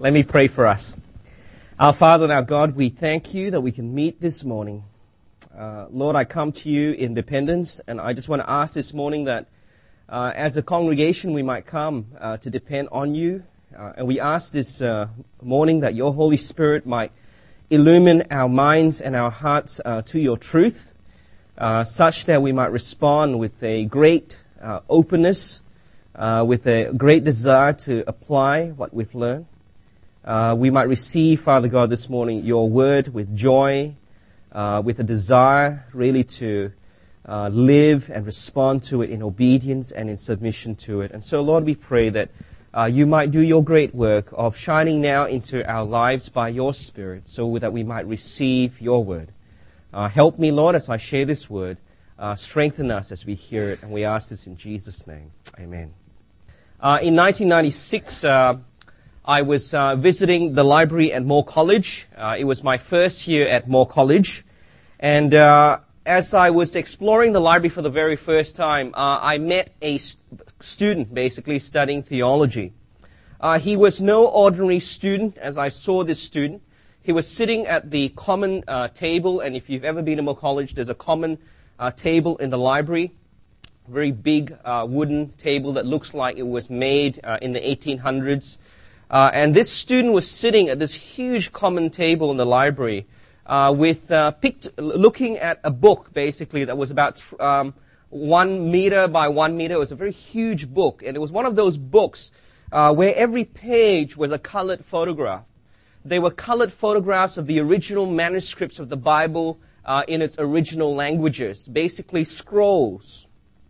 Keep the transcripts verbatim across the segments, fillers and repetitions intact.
Let me pray for us. Our Father and our God, we thank you that we can meet this morning. Uh, Lord, I come to you in dependence, and I just want to ask this morning that uh, as a congregation we might come uh, to depend on you. Uh, and we ask this uh, morning that your Holy Spirit might illumine our minds and our hearts uh, to your truth, uh, such that we might respond with a great uh, openness, uh, with a great desire to apply what we've learned. Uh, we might receive, Father God, this morning your word with joy, uh, with a desire really to uh, live and respond to it in obedience and in submission to it. And so, Lord, we pray that uh, you might do your great work of shining now into our lives by your Spirit so that we might receive your word. Uh, help me, Lord, as I share this word. Uh, strengthen us as we hear it, and we ask this in Jesus' name. Amen. Uh, in nineteen ninety-six, uh, I was uh, visiting the library at Moore College. Uh, it was my first year at Moore College. And uh, as I was exploring the library for the very first time, uh, I met a st- student basically studying theology. Uh, he was no ordinary student as I saw this student. He was sitting at the common uh, table, and if you've ever been to Moore College, there's a common uh, table in the library. Very big uh, wooden table that looks like it was made uh, in the eighteen hundreds. Uh, and this student was sitting at this huge common table in the library uh, with uh, picked, looking at a book, basically, that was about um, one meter by one meter. It was a very huge book, and it was one of those books uh, where every page was a colored photograph. They were colored photographs of the original manuscripts of the Bible uh, in its original languages, basically scrolls.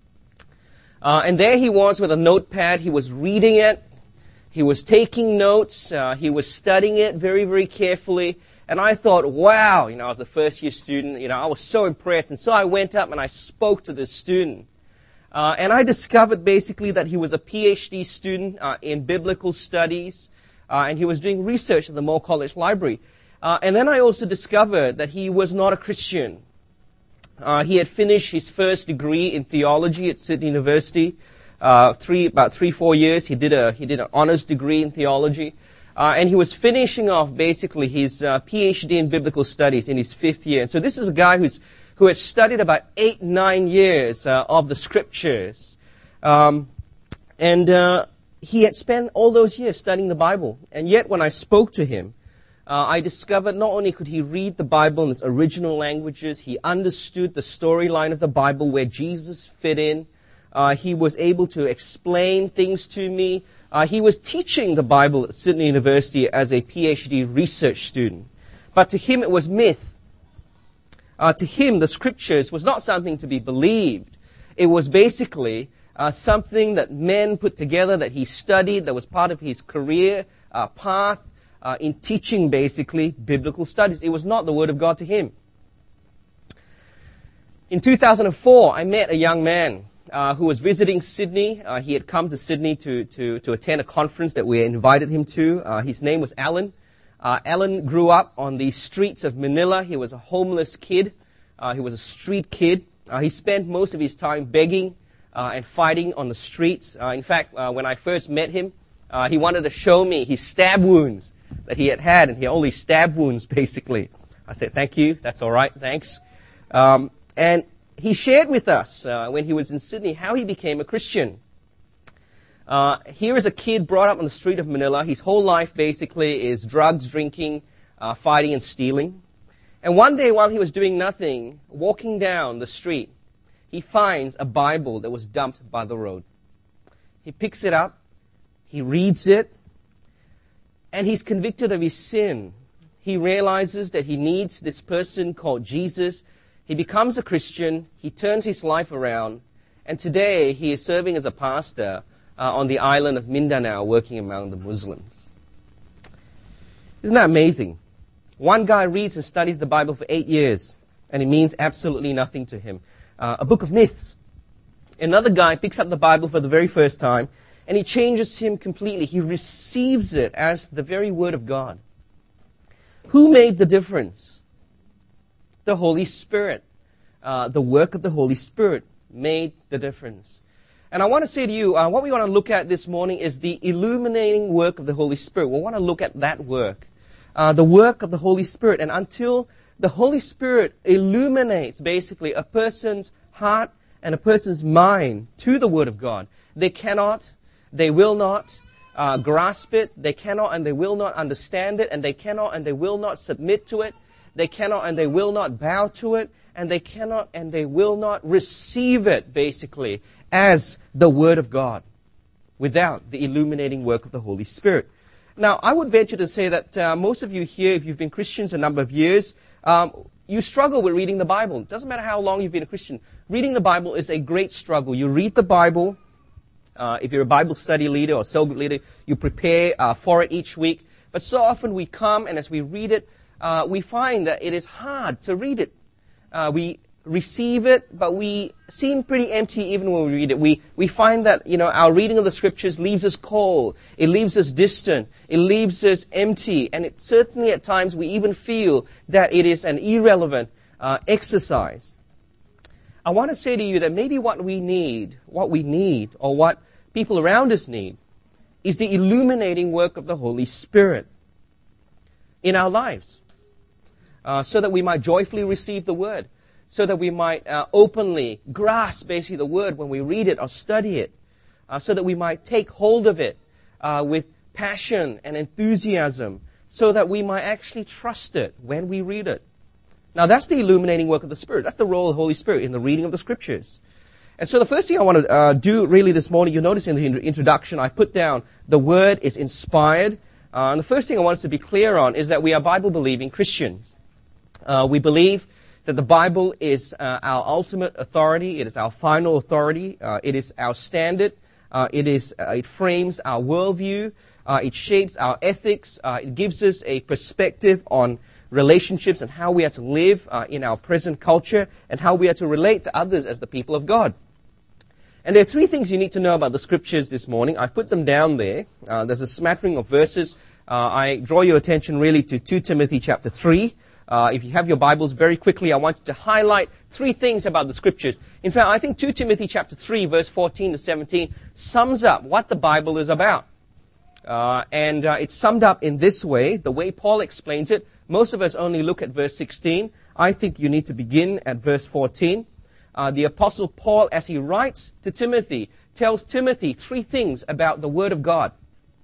Uh, and there he was with a notepad. He was reading it. He was taking notes, uh, he was studying it very, very carefully, and I thought, wow, you know, I was a first-year student, you know, I was so impressed, and so I went up and I spoke to this student. Uh, and I discovered basically that he was a P H D student uh, in biblical studies, uh, and he was doing research at the Moore College Library. Uh, and then I also discovered that he was not a Christian. Uh, he had finished his first degree in theology at Sydney University. Uh, three, about three, four years, he did a, he did an honors degree in theology. Uh, and he was finishing off basically his, uh, P H D in biblical studies in his fifth year. And so this is a guy who's, who has studied about eight, nine years, uh, of the scriptures. Um, and, uh, he had spent all those years studying the Bible. And yet when I spoke to him, uh, I discovered not only could he read the Bible in its original languages, he understood the storyline of the Bible where Jesus fit in. Uh, he was able to explain things to me. Uh, he was teaching the Bible at Sydney University as a P H D research student. But to him it was myth. Uh, to him the scriptures was not something to be believed. It was basically uh, something that men put together, that he studied, that was part of his career uh, path uh, in teaching basically biblical studies. It was not the Word of God to him. In two thousand four, I met a young man Uh, who was visiting Sydney. Uh, he had come to Sydney to, to, to attend a conference that we invited him to. Uh, his name was Alan. Uh, Alan grew up on the streets of Manila. He was a homeless kid. Uh, he was a street kid. Uh, he spent most of his time begging uh, and fighting on the streets. Uh, in fact, uh, when I first met him, uh, he wanted to show me his stab wounds that he had had, and he had only stab wounds, basically. I said, thank you. That's all right. Thanks. Um, and He shared with us uh, when he was in Sydney how he became a Christian. Uh, here is a kid brought up on the street of Manila. His whole life basically is drugs, drinking, uh, fighting, and stealing. And one day while he was doing nothing, walking down the street, he finds a Bible that was dumped by the road. He picks it up, he reads it, and he's convicted of his sin. He realizes that he needs this person called Jesus. He becomes a Christian, he turns his life around, and today he is serving as a pastor uh, on the island of Mindanao, working among the Muslims. Isn't that amazing? One guy reads and studies the Bible for eight years, and it means absolutely nothing to him. Uh, a book of myths. Another guy picks up the Bible for the very first time, and it changes him completely. He receives it as the very Word of God. Who made the difference? The Holy Spirit. Uh, the work of the Holy Spirit made the difference. And I want to say to you, uh, what we want to look at this morning is the illuminating work of the Holy Spirit. We want to look at that work, uh, the work of the Holy Spirit. And until the Holy Spirit illuminates basically a person's heart and a person's mind to the Word of God, they cannot, they will not uh, grasp it, they cannot and they will not understand it, and they cannot and they will not submit to it, they cannot and they will not bow to it, and they cannot and they will not receive it, basically, as the Word of God, without the illuminating work of the Holy Spirit. Now, I would venture to say that uh, most of you here, if you've been Christians a number of years, um, you struggle with reading the Bible. It doesn't matter how long you've been a Christian. Reading the Bible is a great struggle. You read the Bible. Uh, if you're a Bible study leader or cell group leader, you prepare uh, for it each week. But so often we come, and as we read it, uh, we find that it is hard to read it. Uh, we receive it, but we seem pretty empty even when we read it. We we find that, you know, our reading of the Scriptures leaves us cold. It leaves us distant. It leaves us empty. And it certainly at times we even feel that it is an irrelevant uh, exercise. I want to say to you that maybe what we need, what we need, or what people around us need, is the illuminating work of the Holy Spirit in our lives, uh, so that we might joyfully receive the Word, so that we might uh, openly grasp basically the Word when we read it or study it, uh, so that we might take hold of it uh, with passion and enthusiasm, so that we might actually trust it when we read it. Now, that's the illuminating work of the Spirit. That's the role of the Holy Spirit in the reading of the Scriptures. And so the first thing I want to uh, do really this morning, you'll notice in the introduction, I put down the Word is inspired. Uh, and the first thing I want us to be clear on is that we are Bible-believing Christians. Uh, we believe that the Bible is uh, our ultimate authority. It is our final authority. Uh, it is our standard. Uh, it is. Uh, it frames our worldview. Uh, it shapes our ethics. Uh, it gives us a perspective on relationships and how we are to live uh, in our present culture and how we are to relate to others as the people of God. And there are three things you need to know about the Scriptures this morning. I've put them down there. Uh, there's a smattering of verses. Uh, I draw your attention really to Second Timothy chapter three. Uh, if you have your Bibles, very quickly, I want you to highlight three things about the Scriptures. In fact, I think Second Timothy chapter three, verse fourteen to seventeen, sums up what the Bible is about. Uh, and uh, it's summed up in this way, the way Paul explains it. Most of us only look at verse sixteen. I think you need to begin at verse fourteen. Uh, the Apostle Paul, as he writes to Timothy, tells Timothy three things about the Word of God.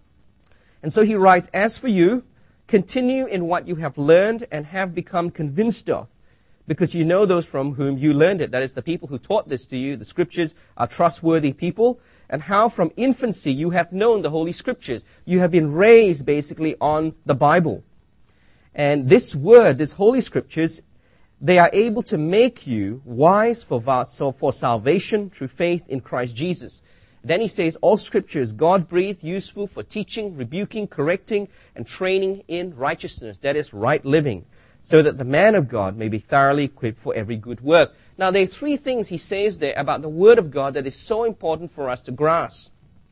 And so he writes, "As for you, continue in what you have learned and have become convinced of, because you know those from whom you learned it." That is, the people who taught this to you. The Scriptures are trustworthy people. "And how from infancy you have known the Holy Scriptures." You have been raised basically on the Bible. And this Word, this Holy Scriptures, they are able to make you wise for, for salvation through faith in Christ Jesus. Then he says, all Scripture is God-breathed, useful for teaching, rebuking, correcting, and training in righteousness. That is, right living, so that the man of God may be thoroughly equipped for every good work. Now, there are three things he says there about the Word of God that is so important for us to grasp.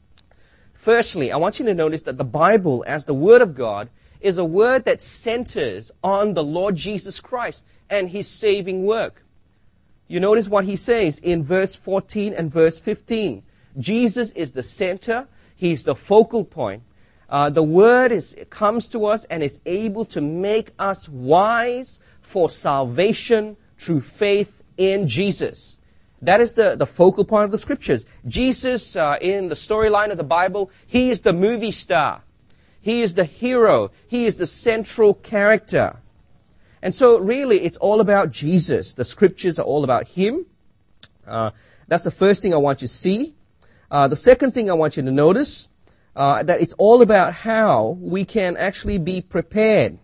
Firstly, I want you to notice that the Bible, as the Word of God, is a word that centers on the Lord Jesus Christ and His saving work. You notice what he says in verse fourteen and verse fifteen. Jesus is the center. He's the focal point. Uh, the Word is comes to us and is able to make us wise for salvation through faith in Jesus. That is the, the focal point of the Scriptures. Jesus, uh, in the storyline of the Bible, He is the movie star. He is the hero. He is the central character. And so really it's all about Jesus. The Scriptures are all about Him. Uh, that's the first thing I want you to see. Uh, the second thing I want you to notice, uh, that it's all about how we can actually be prepared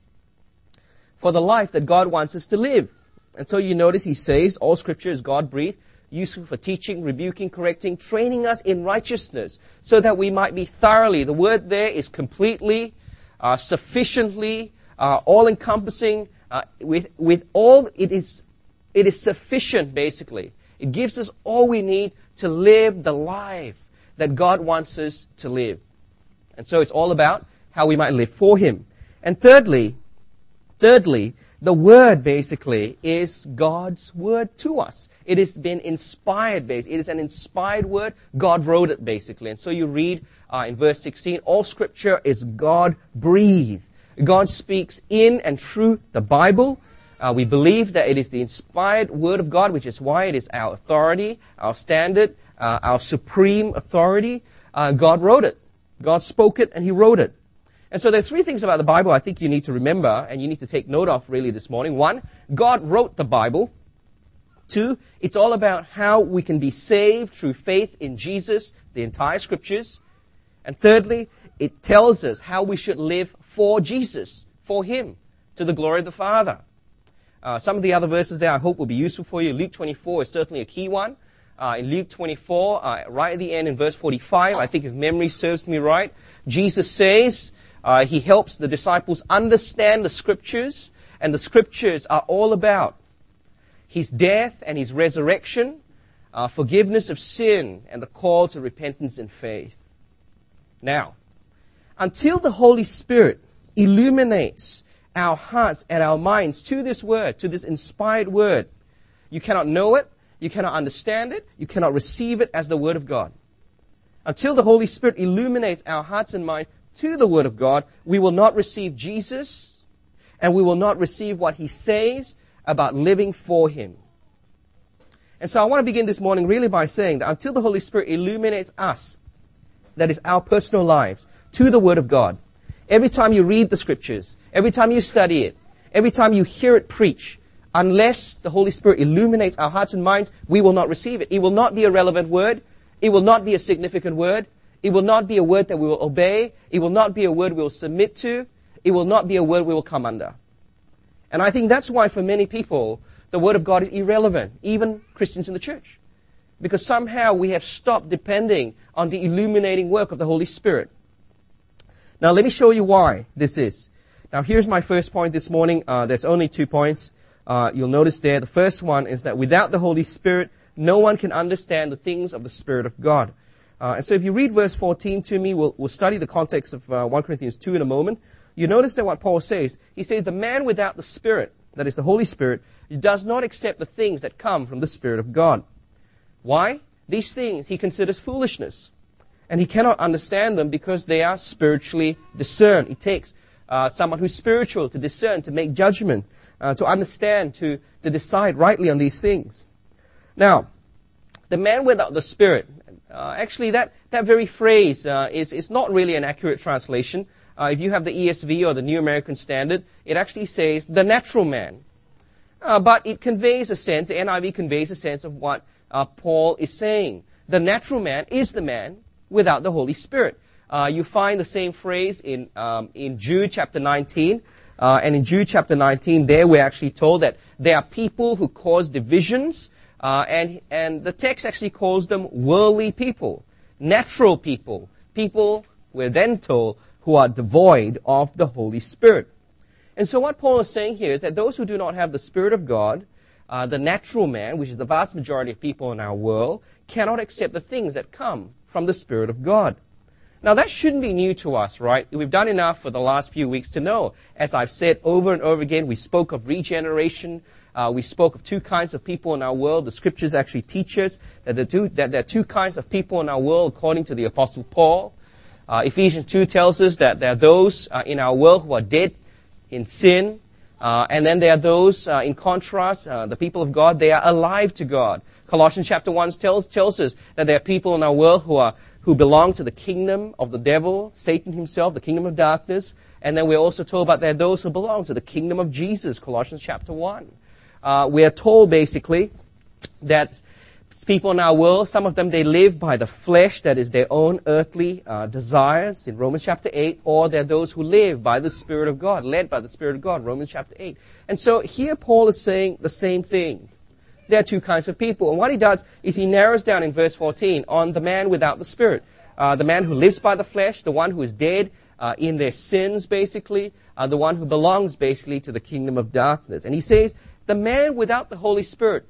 for the life that God wants us to live. And so you notice he says, all Scripture is God-breathed, useful for teaching, rebuking, correcting, training us in righteousness, so that we might be thoroughly. The word there is completely, uh, sufficiently, uh, all-encompassing. Uh, with with all, it is it is sufficient. Basically, it gives us all we need to live the life that God wants us to live. And so it's all about how we might live for Him. And thirdly, thirdly, The Word, basically, is God's Word to us. It has been inspired, basically. It is an inspired Word. God wrote it, basically. And so you read uh, in verse sixteen, all Scripture is God-breathed. God speaks in and through the Bible. Uh, we believe that it is the inspired Word of God, which is why it is our authority, our standard, uh, our supreme authority. Uh, God wrote it. God spoke it, and He wrote it. And so there are three things about the Bible I think you need to remember and you need to take note of really this morning. One, God wrote the Bible. Two, it's all about how we can be saved through faith in Jesus, the entire Scriptures. And thirdly, it tells us how we should live for Jesus, for Him, to the glory of the Father. Uh, some of the other verses there I hope will be useful for you. Luke twenty-four is certainly a key one. Uh, in Luke twenty-four, uh, right at the end in verse forty-five, I think if memory serves me right, Jesus says, Uh, he helps the disciples understand the Scriptures, and the Scriptures are all about His death and His resurrection, uh, forgiveness of sin, and the call to repentance and faith. Now, until the Holy Spirit illuminates our hearts and our minds to this Word, to this inspired Word, you cannot know it, you cannot understand it, you cannot receive it as the Word of God. Until the Holy Spirit illuminates our hearts and minds to the Word of God, we will not receive Jesus, and we will not receive what He says about living for Him. And so I want to begin this morning really by saying that until the Holy Spirit illuminates us, that is our personal lives, to the Word of God, every time you read the Scriptures, every time you study it, every time you hear it preached, unless the Holy Spirit illuminates our hearts and minds, we will not receive it. It will not be a relevant word. It will not be a significant word. It will not be a word that we will obey. It will not be a word we will submit to. It will not be a word we will come under. And I think that's why for many people, the Word of God is irrelevant, even Christians in the church. Because somehow we have stopped depending on the illuminating work of the Holy Spirit. Now let me show you why this is. Now here's my first point this morning. Uh, there's only two points. Uh, you'll notice there. The first one is that without the Holy Spirit, no one can understand the things of the Spirit of God. Uh, and so if you read verse fourteen to me, we'll, we'll study the context of uh, First Corinthians two in a moment. You notice that what Paul says, he says, the man without the Spirit, that is the Holy Spirit, does not accept the things that come from the Spirit of God. Why? These things he considers foolishness. And he cannot understand them because they are spiritually discerned. It takes uh, someone who's spiritual to discern, to make judgment, uh, to understand, to, to decide rightly on these things. Now, the man without the Spirit, Uh, actually, that, that very phrase uh, is, is not really an accurate translation. Uh, if you have the E S V or the New American Standard, it actually says the natural man. Uh, but it conveys a sense, the N I V conveys a sense of what uh, Paul is saying. The natural man is the man without the Holy Spirit. Uh, you find the same phrase in, um, in Jude chapter nineteen. Uh, and in Jude chapter nineteen, there we're actually told that there are people who cause divisions. Uh, and, and the text actually calls them worldly people, natural people, people, we're then told, who are devoid of the Holy Spirit. And so what Paul is saying here is that those who do not have the Spirit of God, uh, the natural man, which is the vast majority of people in our world, cannot accept the things that come from the Spirit of God. Now that shouldn't be new to us, right? We've done enough for the last few weeks to know. As I've said over and over again, we spoke of regeneration. Uh, we spoke of two kinds of people in our world. The Scriptures actually teach us that, the two, that there are two kinds of people in our world according to the Apostle Paul. Uh, Ephesians two tells us that there are those uh, in our world who are dead in sin. Uh, and then there are those, uh, in contrast, uh, the people of God, they are alive to God. Colossians chapter one tells, tells us that there are people in our world who are who belong to the kingdom of the devil, Satan himself, the kingdom of darkness. And then we're also told about there are those who belong to the kingdom of Jesus, Colossians chapter one. Uh, we are told basically that people in our world, some of them, they live by the flesh, that is their own earthly uh, desires in Romans chapter eight, or they're those who live by the Spirit of God, led by the Spirit of God, Romans chapter eight. And so here Paul is saying the same thing. There are two kinds of people. And what he does is he narrows down in verse fourteen on the man without the Spirit. Uh, the man who lives by the flesh, the one who is dead uh, in their sins, basically, uh, the one who belongs basically to the kingdom of darkness. And he says, the man without the Holy Spirit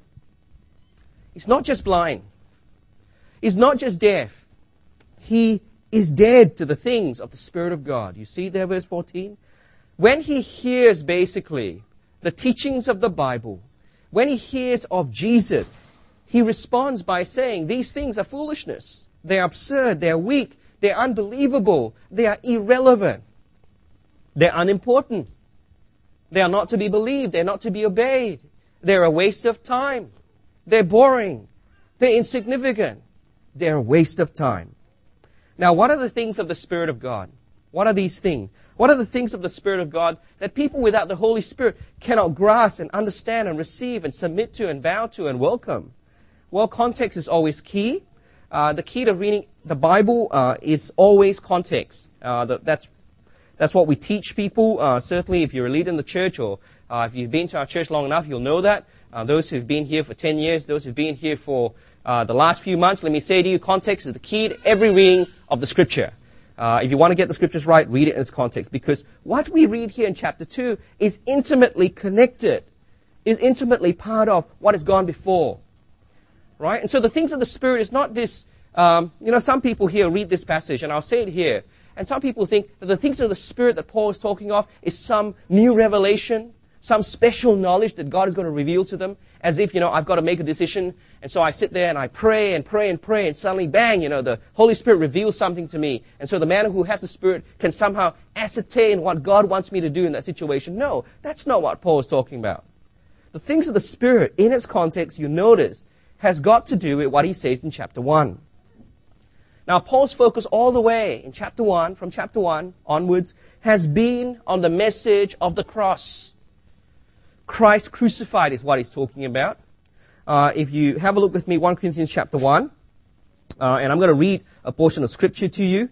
is not just blind. He's not just deaf. He is dead to the things of the Spirit of God. You see there, verse fourteen? When he hears, basically, the teachings of the Bible, when he hears of Jesus, he responds by saying, these things are foolishness. They are absurd. They are weak. They are unbelievable. They are irrelevant. They're unimportant. They are not to be believed. They're not to be obeyed. They're a waste of time. They're boring. They're insignificant. They're a waste of time. Now, what are the things of the Spirit of God? What are these things? What are the things of the Spirit of God that people without the Holy Spirit cannot grasp and understand and receive and submit to and bow to and welcome? Well, context is always key. Uh, the key to reading the Bible uh, is always context. Uh, the, that's that's what we teach people. Uh, certainly, if you're a leader in the church or uh, if you've been to our church long enough, you'll know that. Uh, those who've been here for ten years, those who've been here for uh, the last few months, let me say to you, context is the key to every reading of the Scripture. Uh, if you want to get the Scriptures right, read it in its context. Because what we read here in chapter two is intimately connected, is intimately part of what has gone before. Right? And so the things of the Spirit is not this, um, you know, some people here read this passage, and I'll say it here, and some people think that the things of the Spirit that Paul is talking of is some new revelation, some special knowledge that God is going to reveal to them, as if, you know, I've got to make a decision, and so I sit there and I pray and pray and pray, and suddenly, bang, you know, the Holy Spirit reveals something to me, and so the man who has the Spirit can somehow ascertain what God wants me to do in that situation. No, that's not what Paul is talking about. The things of the Spirit, in its context, you notice, has got to do with what he says in chapter one. Now, Paul's focus all the way in chapter one, from chapter one onwards, has been on the message of the cross. Christ crucified is what he's talking about. Uh, if you have a look with me, First Corinthians chapter one, uh, and I'm going to read a portion of Scripture to you.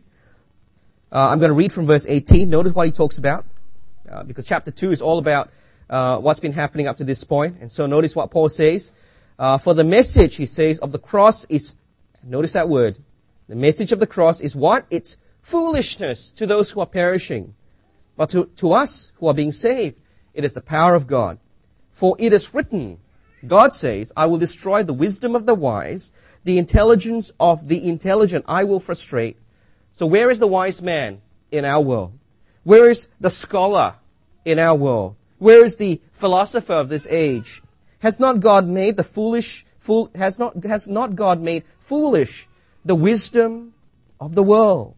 Uh, I'm going to read from verse eighteen. Notice what he talks about, uh, because chapter two is all about uh, what's been happening up to this point. And so notice what Paul says. Uh, for the message, he says, of the cross is, notice that word, the message of the cross is what? It's foolishness to those who are perishing. But to, to us who are being saved, it is the power of God. For it is written, God says, I will destroy the wisdom of the wise, the intelligence of the intelligent I will frustrate. So where is the wise man in our world? Where is the scholar in our world? Where is the philosopher of this age? Has not God made the foolish, fool, has not, has not God made foolish the wisdom of the world?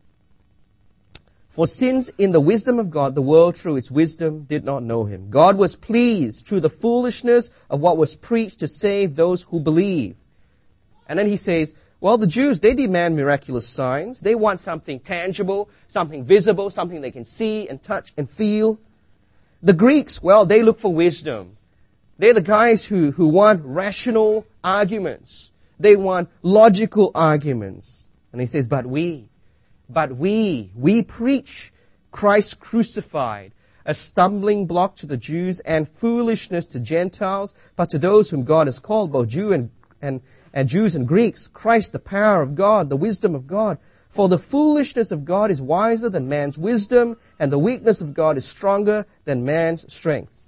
For since in the wisdom of God, the world through its wisdom did not know him, God was pleased through the foolishness of what was preached to save those who believe. And then he says, well, the Jews, they demand miraculous signs. They want something tangible, something visible, something they can see and touch and feel. The Greeks, well, they look for wisdom. They're the guys who, who want rational arguments. They want logical arguments. And he says, but we, but we, we preach Christ crucified, a stumbling block to the Jews and foolishness to Gentiles, but to those whom God has called, both Jew and, and, and Jews and Greeks, Christ the power of God, the wisdom of God. For the foolishness of God is wiser than man's wisdom, and the weakness of God is stronger than man's strength.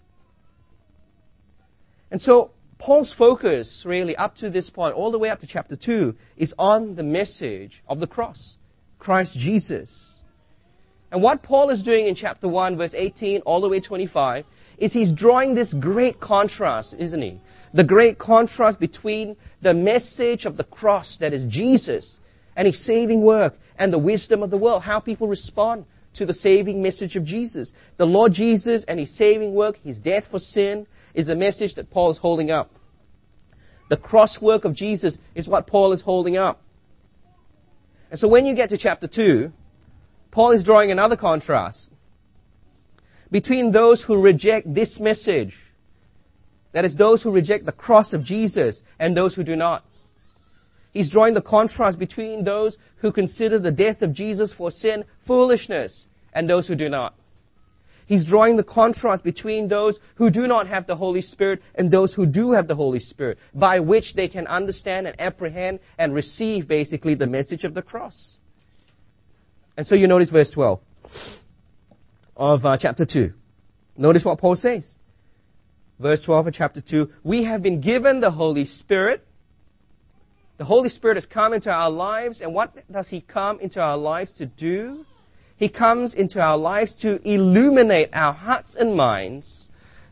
And so, Paul's focus, really, up to this point, all the way up to chapter two, is on the message of the cross, Christ Jesus. And what Paul is doing in chapter one, verse eighteen, all the way to twenty-five, is he's drawing this great contrast, isn't he? The great contrast between the message of the cross, that is Jesus, and his saving work, and the wisdom of the world, how people respond to the saving message of Jesus. The Lord Jesus and his saving work, his death for sin, is a message that Paul is holding up. The cross work of Jesus is what Paul is holding up. And so when you get to chapter two, Paul is drawing another contrast between those who reject this message, that is, those who reject the cross of Jesus, and those who do not. He's drawing the contrast between those who consider the death of Jesus for sin foolishness, and those who do not. He's drawing the contrast between those who do not have the Holy Spirit and those who do have the Holy Spirit, by which they can understand and apprehend and receive, basically, the message of the cross. And so you notice verse twelve of uh, chapter two. Notice what Paul says. Verse twelve of chapter two, we have been given the Holy Spirit. The Holy Spirit has come into our lives, and what does he come into our lives to do? He comes into our lives to illuminate our hearts and minds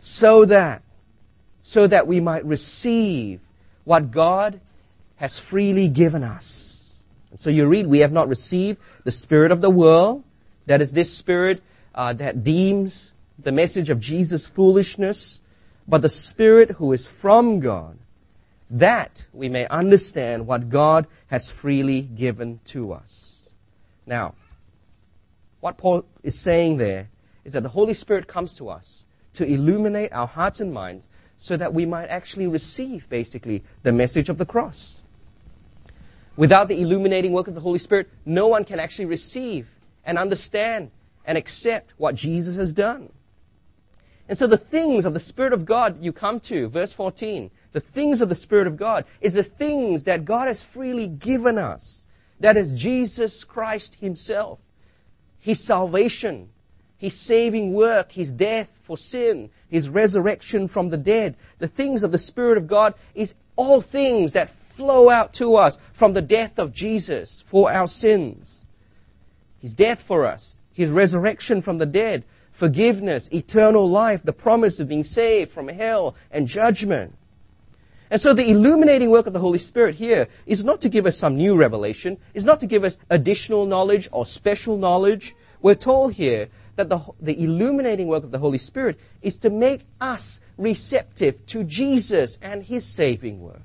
so that, so that we might receive what God has freely given us. And so you read, we have not received the spirit of the world, that is this spirit uh, that deems the message of Jesus foolishness, but the Spirit who is from God, that we may understand what God has freely given to us. Now, what Paul is saying there is that the Holy Spirit comes to us to illuminate our hearts and minds so that we might actually receive, basically, the message of the cross. Without the illuminating work of the Holy Spirit, no one can actually receive and understand and accept what Jesus has done. And so the things of the Spirit of God you come to, verse fourteen, the things of the Spirit of God is the things that God has freely given us. That is Jesus Christ Himself, His salvation, His saving work, His death for sin, His resurrection from the dead. The things of the Spirit of God is all things that flow out to us from the death of Jesus for our sins. His death for us, His resurrection from the dead, forgiveness, eternal life, the promise of being saved from hell and judgment. And so the illuminating work of the Holy Spirit here is not to give us some new revelation, is not to give us additional knowledge or special knowledge. We're told here that the, the illuminating work of the Holy Spirit is to make us receptive to Jesus and His saving work.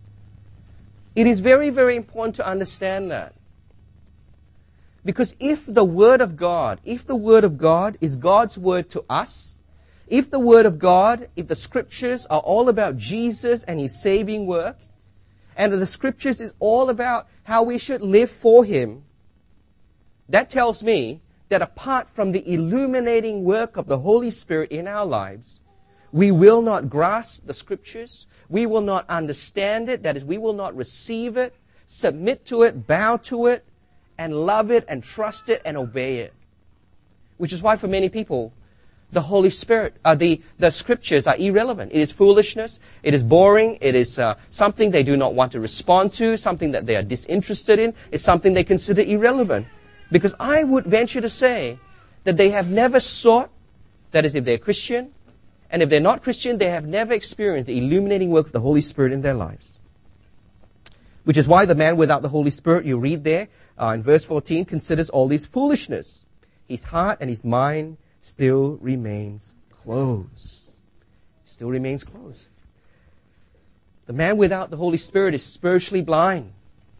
It is very, very important to understand that. Because if the Word of God, if the Word of God is God's Word to us, if the Word of God, if the Scriptures are all about Jesus and His saving work, and the Scriptures is all about how we should live for Him, that tells me that apart from the illuminating work of the Holy Spirit in our lives, we will not grasp the Scriptures, we will not understand it, that is, we will not receive it, submit to it, bow to it, and love it, and trust it, and obey it. Which is why for many people, the Holy Spirit, uh, the, the Scriptures are irrelevant. It is foolishness, it is boring, it is uh, something they do not want to respond to, something that they are disinterested in, it's something they consider irrelevant. Because I would venture to say that they have never sought, that is if they're Christian, and if they're not Christian, they have never experienced the illuminating work of the Holy Spirit in their lives. Which is why the man without the Holy Spirit, you read there uh, in verse fourteen, considers all this foolishness. His heart and his mind still remains closed. Still remains closed. The man without the Holy Spirit is spiritually blind,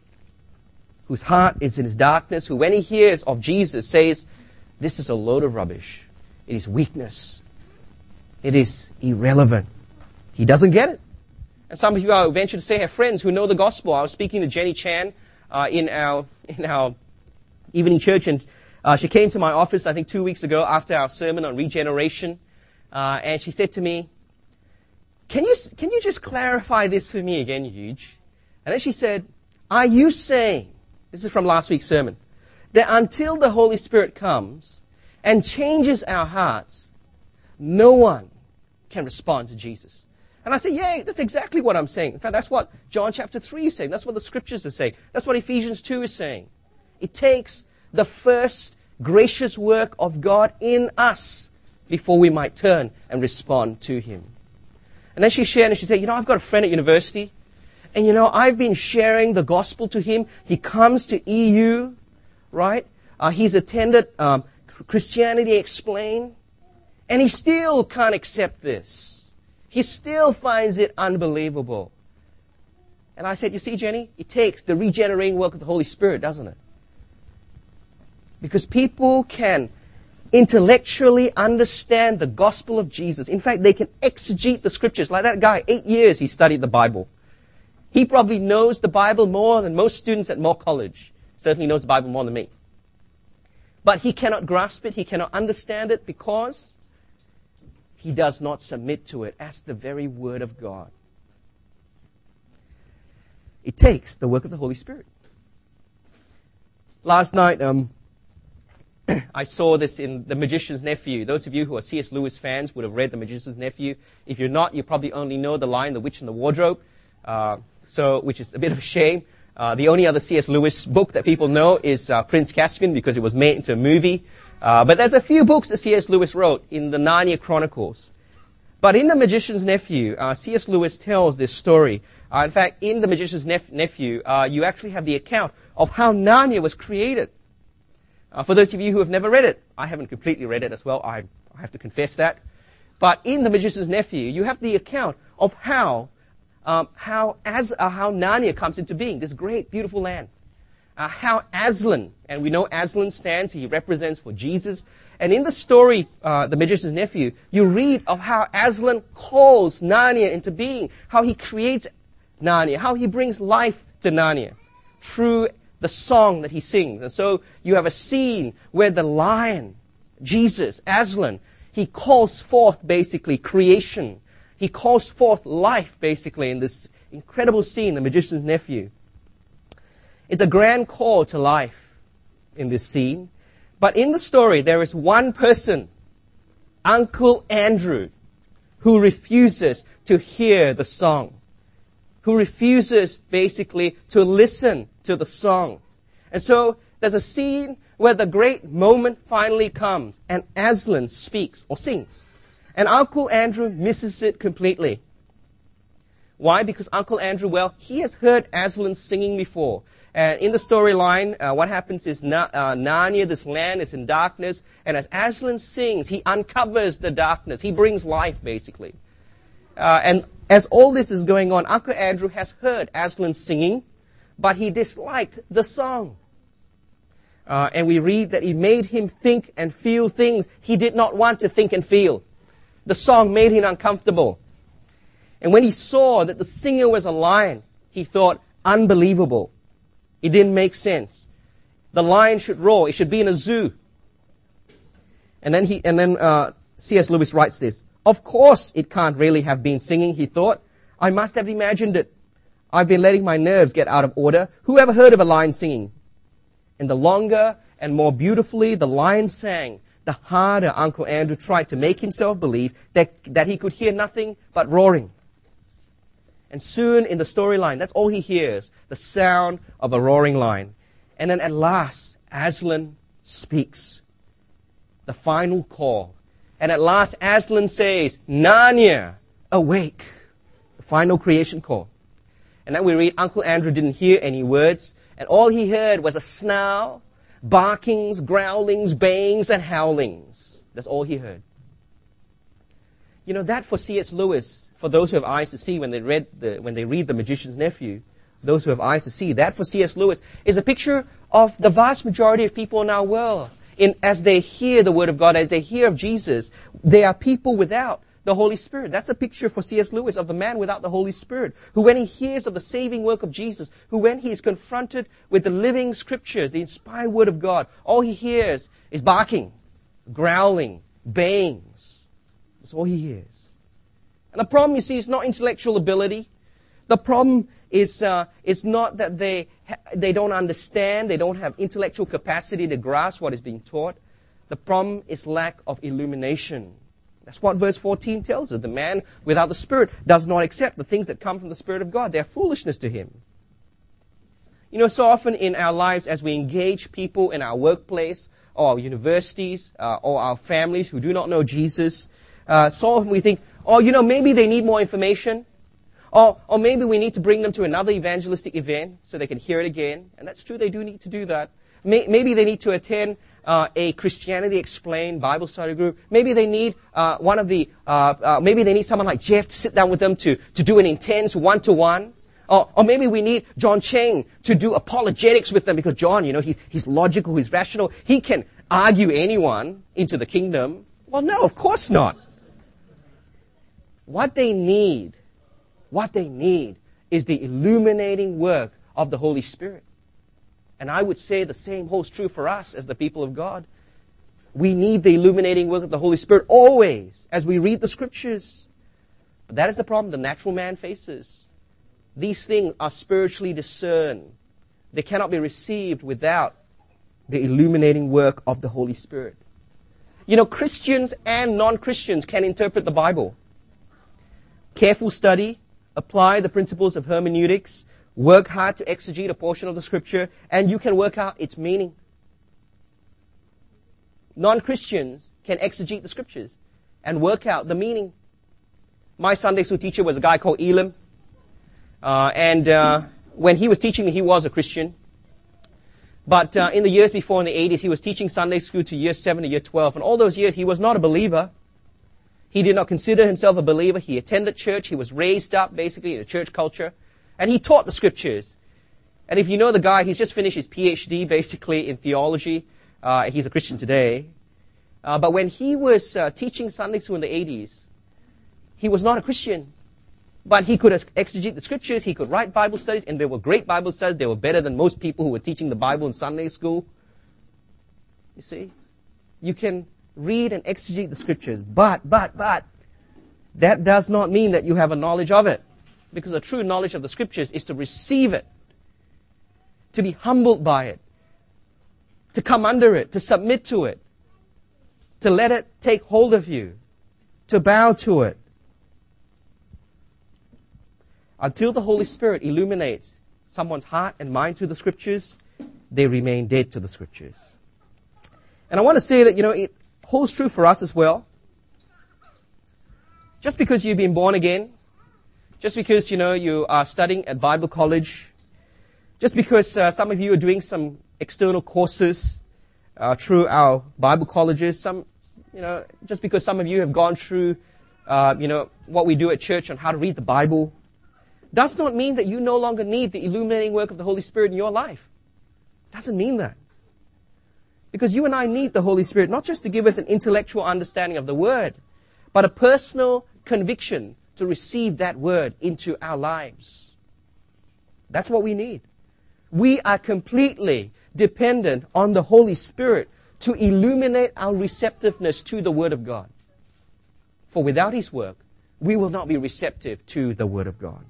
whose heart is in his darkness, who when he hears of Jesus says, this is a load of rubbish. It is weakness. It is irrelevant. He doesn't get it. And some of you, I venture to say, have friends who know the gospel. I was speaking to Jenny Chan uh, in our in our evening church, and uh, she came to my office, I think, two weeks ago after our sermon on regeneration, uh, and she said to me, "Can you can you just clarify this for me again, Huge?" And then she said, "Are you saying," this is from last week's sermon, "that until the Holy Spirit comes and changes our hearts, no one can respond to Jesus?" And I say, yeah, that's exactly what I'm saying. In fact, that's what John chapter three is saying. That's what the Scriptures are saying. That's what Ephesians two is saying. It takes the first gracious work of God in us before we might turn and respond to Him. And then she shared and she said, you know, I've got a friend at university, and you know, I've been sharing the gospel to him. He comes to E U, right? Uh, he's attended um, Christianity Explained, and he still can't accept this. He still finds it unbelievable. And I said, you see, Jenny, it takes the regenerating work of the Holy Spirit, doesn't it? Because people can intellectually understand the gospel of Jesus. In fact, they can exegete the Scriptures. Like that guy, eight years he studied the Bible. He probably knows the Bible more than most students at Moore College. Certainly knows the Bible more than me. But he cannot grasp it, he cannot understand it because he does not submit to it as the very Word of God. It takes the work of the Holy Spirit. Last night, um, I saw this in The Magician's Nephew. Those of you who are C S Lewis fans would have read The Magician's Nephew. If you're not, you probably only know The Lion, the Witch, and the Wardrobe, uh, so which is a bit of a shame. Uh, the only other C S Lewis book that people know is uh, Prince Caspian because it was made into a movie. Uh, but there's a few books that C S Lewis wrote in the Narnia Chronicles. But in The Magician's Nephew, uh, C S Lewis tells this story. Uh, in fact, in The Magician's Nep- Nephew, uh, you actually have the account of how Narnia was created. Uh, for those of you who have never read it, I haven't completely read it as well, I, I have to confess that. But in The Magician's Nephew, you have the account of how um, how as uh, how Narnia comes into being, this great, beautiful land. Uh, how Aslan, and we know Aslan stands, he represents for Jesus. And in the story, uh, The Magician's Nephew, you read of how Aslan calls Narnia into being, how he creates Narnia, how he brings life to Narnia through the song that he sings. And so you have a scene where the lion, Jesus, Aslan, he calls forth basically creation. He calls forth life basically in this incredible scene, The Magician's Nephew. It's a grand call to life in this scene. But in the story, there is one person, Uncle Andrew, who refuses to hear the song, who refuses basically to listen to the song. And so there's a scene where the great moment finally comes and Aslan speaks or sings. And Uncle Andrew misses it completely. Why? Because Uncle Andrew, well, he has heard Aslan singing before. And in the storyline, uh, what happens is Na- uh, Narnia, this land, is in darkness. And as Aslan sings, he uncovers the darkness. He brings life, basically. Uh, and as all this is going on, Uncle Andrew has heard Aslan singing, but he disliked the song. Uh, and we read that it made him think and feel things he did not want to think and feel. The song made him uncomfortable. And when he saw that the singer was a lion, he thought, unbelievable. It didn't make sense. The lion should roar. It should be in a zoo. And then he, and then uh, C S Lewis writes this. Of course it can't really have been singing, he thought. I must have imagined it. I've been letting my nerves get out of order. Who ever heard of a lion singing? And the longer and more beautifully the lion sang, the harder Uncle Andrew tried to make himself believe that, that he could hear nothing but roaring. And soon in the storyline, that's all he hears, the sound of a roaring lion. And then at last, Aslan speaks. The final call. And at last, Aslan says, Narnia, awake. The final creation call. And then we read, Uncle Andrew didn't hear any words. And all he heard was a snarl, barkings, growlings, bayings, and howlings. That's all he heard. You know, that for C S Lewis, for those who have eyes to see when they read the, when they read The Magician's Nephew, those who have eyes to see, that for C S Lewis is a picture of the vast majority of people in our world. In, as they hear the Word of God, as they hear of Jesus, they are people without the Holy Spirit. That's a picture for C S Lewis of the man without the Holy Spirit, who when he hears of the saving work of Jesus, who when he is confronted with the living Scriptures, the inspired Word of God, all he hears is barking, growling, bayings. That's all he hears. And the problem, you see, is not intellectual ability. The problem is uh, is not that they ha- they don't understand, they don't have intellectual capacity to grasp what is being taught. The problem is lack of illumination. That's what verse fourteen tells us. The man without the Spirit does not accept the things that come from the Spirit of God. They're foolishness to him. You know, so often in our lives, as we engage people in our workplace, or our universities, uh, or our families who do not know Jesus, uh, so often we think, oh, you know, maybe they need more information. Or, or maybe we need to bring them to another evangelistic event so they can hear it again. And that's true, they do need to do that. May, maybe they need to attend uh, a Christianity Explained Bible study group. Maybe they need uh, one of the, uh, uh, maybe they need someone like Jeff to sit down with them to, to do an intense one-to-one. Or, or maybe we need John Cheng to do apologetics with them because John, you know, he's, he's logical, he's rational. He can argue anyone into the kingdom. Well, no, of course not. What they need What they need is the illuminating work of the Holy Spirit. And I would say the same holds true for us as the people of God. We need the illuminating work of the Holy Spirit always as we read the Scriptures. But that is the problem the natural man faces. These things are spiritually discerned. They cannot be received without the illuminating work of the Holy Spirit. You know, Christians and non-Christians can interpret the Bible. Careful study, apply the principles of hermeneutics, work hard to exegete a portion of the Scripture, and you can work out its meaning. Non-Christians can exegete the Scriptures and work out the meaning. My Sunday school teacher was a guy called Elam. Uh, and uh, when he was teaching me, he was a Christian. But uh, in the years before, in the eighties, he was teaching Sunday school to year seven to year twelve. And all those years, he was not a believer. He did not consider himself a believer. He attended church. He was raised up, basically, in a church culture. And he taught the scriptures. And if you know the guy, he's just finished his P H D, basically, in theology. Uh, he's a Christian today. Uh, but when he was uh, teaching Sunday school in the eighties, he was not a Christian. But he could exegete the scriptures, he could write Bible studies, and they were great Bible studies. They were better than most people who were teaching the Bible in Sunday school. You see? You can read and exegete the scriptures, but, but, but, that does not mean that you have a knowledge of it. Because a true knowledge of the scriptures is to receive it, to be humbled by it, to come under it, to submit to it, to let it take hold of you, to bow to it. Until the Holy Spirit illuminates someone's heart and mind to the scriptures, they remain dead to the scriptures. And I want to say that, you know, it holds true for us as well. Just because you've been born again, just because, you know, you are studying at Bible college, just because uh, some of you are doing some external courses uh, through our Bible colleges, some, you know, just because some of you have gone through, uh, you know, what we do at church on how to read the Bible, does not mean that you no longer need the illuminating work of the Holy Spirit in your life. Doesn't mean that. Because you and I need the Holy Spirit, not just to give us an intellectual understanding of the Word, but a personal conviction to receive that Word into our lives. That's what we need. We are completely dependent on the Holy Spirit to illuminate our receptiveness to the Word of God. For without His work, we will not be receptive to the Word of God.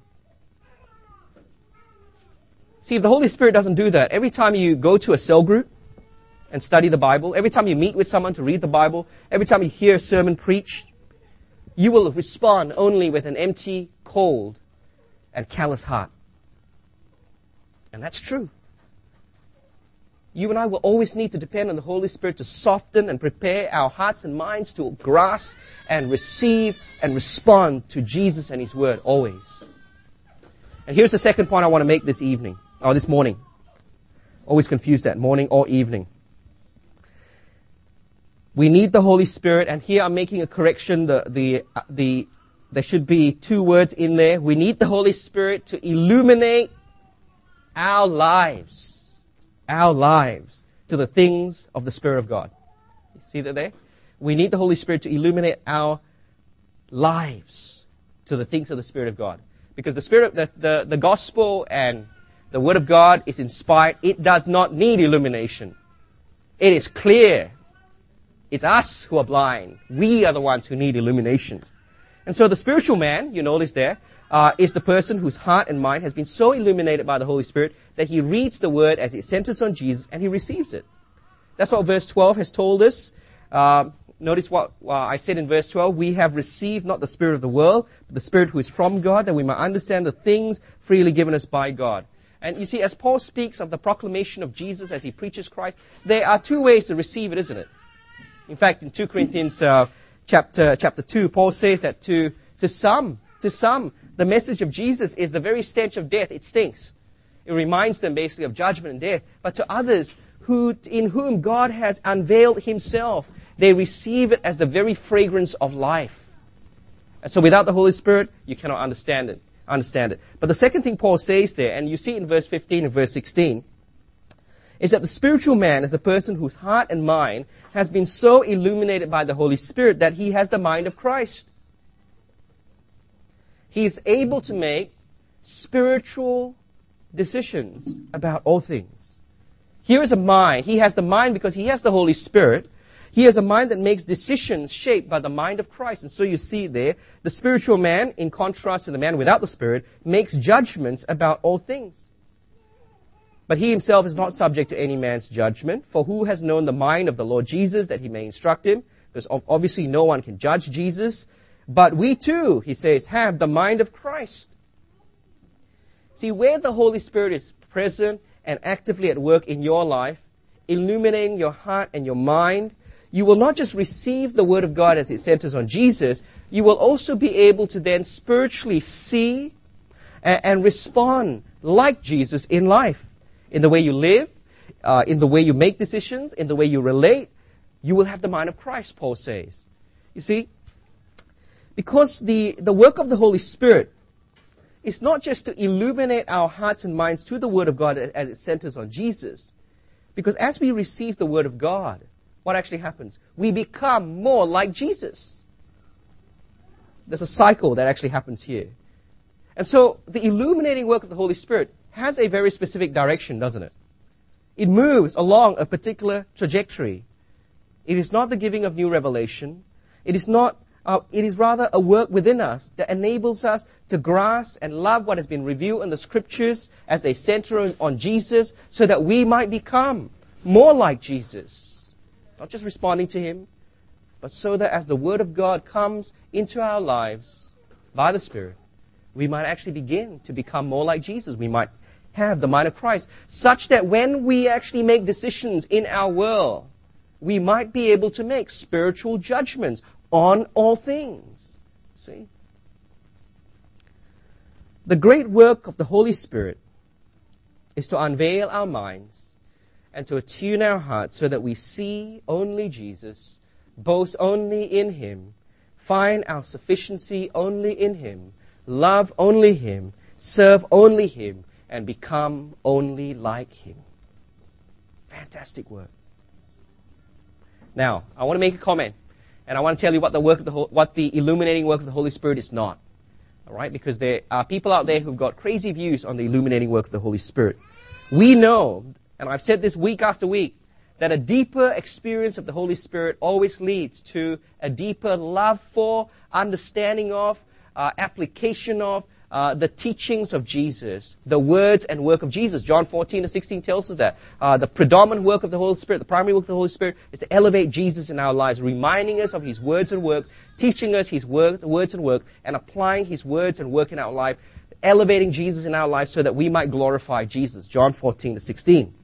See, if the Holy Spirit doesn't do that, every time you go to a cell group and study the Bible, every time you meet with someone to read the Bible, every time you hear a sermon preached, you will respond only with an empty, cold, and callous heart. And that's true. You and I will always need to depend on the Holy Spirit to soften and prepare our hearts and minds to grasp and receive and respond to Jesus and His Word always. And here's the second point I want to make this evening, or this morning. Always confuse that, morning or evening. We need the Holy Spirit, and here I'm making a correction. The, the, uh, the, there should be two words in there. We need the Holy Spirit to illuminate our lives, our lives, to the things of the Spirit of God. You see that there? We need the Holy Spirit to illuminate our lives to the things of the Spirit of God. Because the Spirit, the, the, the gospel and the Word of God is inspired. It does not need illumination. It is clear. It's us who are blind. We are the ones who need illumination. And so the spiritual man, you notice there, uh, is the person whose heart and mind has been so illuminated by the Holy Spirit that he reads the Word as it centers on Jesus and he receives it. That's what verse twelve has told us. Uh, notice what uh, I said in verse twelve. We have received not the spirit of the world, but the Spirit who is from God, that we might understand the things freely given us by God. And you see, as Paul speaks of the proclamation of Jesus as he preaches Christ, there are two ways to receive it, isn't it? In fact, in Second Corinthians uh, chapter chapter two, Paul says that to to some, to some, the message of Jesus is the very stench of death. It stinks. It reminds them basically of judgment and death. But to others who in whom God has unveiled Himself, they receive it as the very fragrance of life. And so without the Holy Spirit, you cannot understand it. Understand it. But the second thing Paul says there, and you see it in verse fifteen and verse sixteen, is that the spiritual man is the person whose heart and mind has been so illuminated by the Holy Spirit that he has the mind of Christ. He is able to make spiritual decisions about all things. Here is a mind. He has the mind because he has the Holy Spirit. He has a mind that makes decisions shaped by the mind of Christ. And so you see there, the spiritual man, in contrast to the man without the Spirit, makes judgments about all things. But he himself is not subject to any man's judgment. For who has known the mind of the Lord Jesus that he may instruct him? Because obviously no one can judge Jesus. But we too, he says, have the mind of Christ. See, where the Holy Spirit is present and actively at work in your life, illuminating your heart and your mind, you will not just receive the Word of God as it centers on Jesus, you will also be able to then spiritually see and, and respond like Jesus in life. In the way you live, uh, in the way you make decisions, in the way you relate, you will have the mind of Christ, Paul says. You see, because the, the work of the Holy Spirit is not just to illuminate our hearts and minds to the Word of God as it centers on Jesus. Because as we receive the Word of God, what actually happens? We become more like Jesus. There's a cycle that actually happens here. And so the illuminating work of the Holy Spirit has a very specific direction, doesn't it? It moves along a particular trajectory. It is not the giving of new revelation. It is not, uh, it is rather a work within us that enables us to grasp and love what has been revealed in the Scriptures as they center on, on Jesus, so that we might become more like Jesus. Not just responding to Him, but so that as the Word of God comes into our lives by the Spirit, we might actually begin to become more like Jesus. We might have the mind of Christ, such that when we actually make decisions in our world, we might be able to make spiritual judgments on all things. See? The great work of the Holy Spirit is to unveil our minds and to attune our hearts so that we see only Jesus, boast only in Him, find our sufficiency only in Him, love only Him, serve only Him, and become only like Him. Fantastic work. Now, I want to make a comment, and I want to tell you what the work of the what the illuminating work of the Holy Spirit is not. All right, because there are people out there who've got crazy views on the illuminating work of the Holy Spirit. We know, and I've said this week after week, that a deeper experience of the Holy Spirit always leads to a deeper love for, understanding of, uh, application of uh, the teachings of Jesus, the words and work of Jesus. John fourteen to sixteen tells us that. Uh, the predominant work of the Holy Spirit, the primary work of the Holy Spirit, is to elevate Jesus in our lives, reminding us of His words and work, teaching us His word, words and work, and applying His words and work in our life, elevating Jesus in our lives so that we might glorify Jesus. John fourteen to sixteen.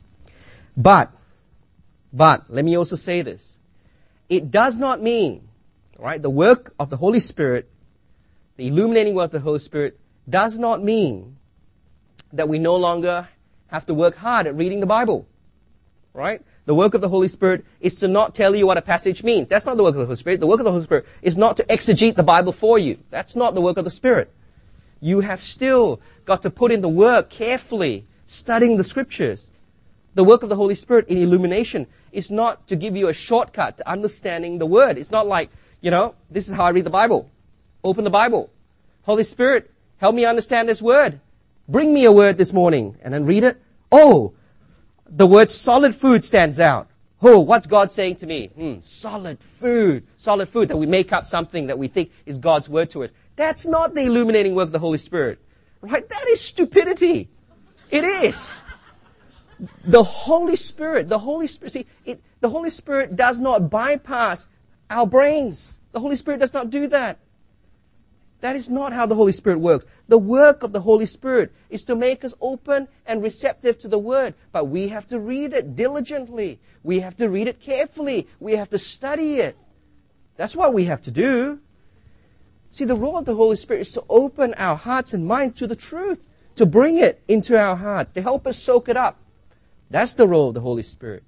But, but, let me also say this. It does not mean, right, the work of the Holy Spirit, the illuminating work of the Holy Spirit, does not mean that we no longer have to work hard at reading the Bible, right? The work of the Holy Spirit is to not tell you what a passage means. That's not the work of the Holy Spirit. The work of the Holy Spirit is not to exegete the Bible for you. That's not the work of the Spirit. You have still got to put in the work carefully, studying the Scriptures. The work of the Holy Spirit in illumination is not to give you a shortcut to understanding the Word. It's not like, you know, this is how I read the Bible. Open the Bible. Holy Spirit, help me understand this Word. Bring me a word this morning, and then read it. Oh, the word solid food stands out. Oh, what's God saying to me? Hmm, solid food. Solid food. That we make up something that we think is God's word to us. That's not the illuminating work of the Holy Spirit. Right? That is stupidity. It is. The Holy Spirit, the Holy Spirit, see, it, the Holy Spirit does not bypass our brains. The Holy Spirit does not do that. That is not how the Holy Spirit works. The work of the Holy Spirit is to make us open and receptive to the Word. But we have to read it diligently. We have to read it carefully. We have to study it. That's what we have to do. See, the role of the Holy Spirit is to open our hearts and minds to the truth, to bring it into our hearts, to help us soak it up. That's the role of the Holy Spirit.